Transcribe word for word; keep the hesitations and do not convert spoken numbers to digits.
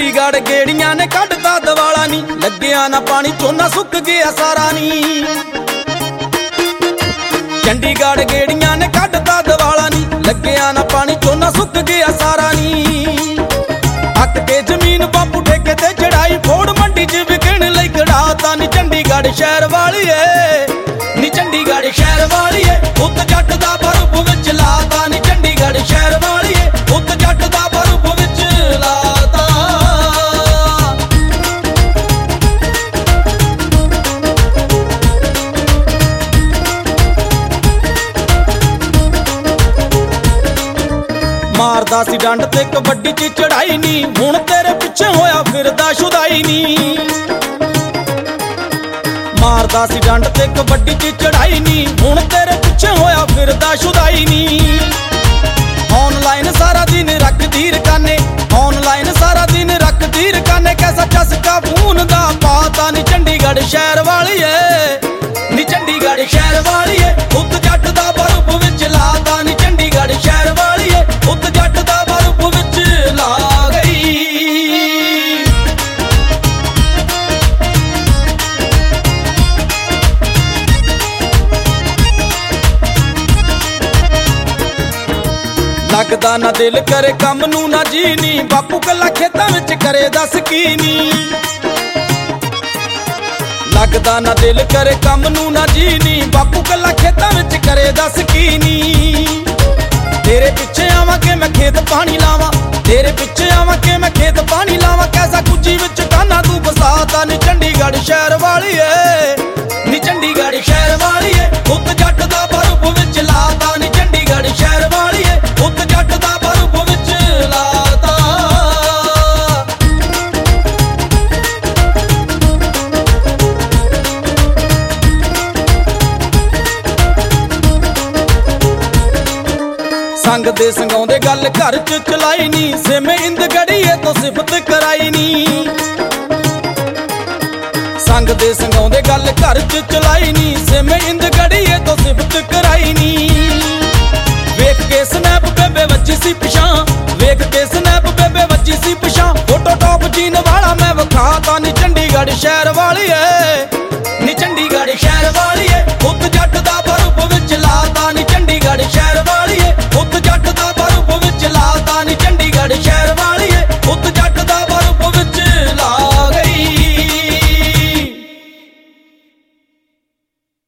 चंडीगढ़ गेड़ियां ने कढ़ता दवाला नी, लग्या ना पानी झोना सुक गया सारा नी। चंडीगढ़ गेड़ियां ने कढ़ता दवाला नी, लग्या ना पानी झोना सुक गया सारा नी। हक के जमीन बापू ठेके ते चढ़ाई, फोड़ मंडी च विकण लई खड़ाता नी। चंडीगढ़ शहर वालीए नी, चंडीगढ़ शहर वालीए, उत्त जट दा बर्फ विच लाता नी। चंडीगढ़ शहर वालीए, उत्त जट दा बर्फ विच लाता। मारदा सी डंड ते कबड्डी च चढ़ाई नी, हुण तेरे पिछे होया फिरदा शुदाई नी। मारदा सी डंड ते कबड्डी च चढ़ाई नी, हुण तेरे पिछे होया फिरदा शुदाई नी। ऑनलाइन सारा दिन रखदी रकाने, ऑनलाइन सारा दिन रखदी रकाने, कैसा चस्का खून दा पाता नी। चंडीगढ़ शहर वालीए नी, चंडीगढ़ शहर वालीए, उत्त जट दा बर्फ विच लाता नी। चंडीगढ़ शहर वालीए, उत्त जट दा बर्फ विच ला गई। लगदा ना दिल करे कम नू ना जी नी, बापू कला खेतां विच करे दस की नी। लगदा ना दिल करे कम नू ना जी नी, बापू कला खेतां विच करे दस की नी। तेरे पिछे आवां के मैं खेत पानी लावां, तेरे पिछे आवां के मैं खेत पानी लावां, कैसा कुजी विच काना तू फसाता नी। चंडीगढ़ शहर वालीए नी, चंडीगढ़ शहर वालीए, उत्त जट दा बर्फ विच लाता नी। चंडीगढ़ शहर वालीए, उत्त जट दा बर्फ विच लाता। संग दे संगाउंदे गल घर च चलाई नी, सिम इंद गड़ीए तो सिफत कराई नी। संग दे संगाउंदे गल घर च चलाई नी, सिम इंद गड़ीए तो सिफत कराई नी। वेख के स्नैप बेबे वज्जी सी पिछां, वेख के स्नैप बेबे वज्जी सी पिछां, फोटो टॉप जीन वाला मैं विखाता नी। चंडीगढ़ शहर वालीए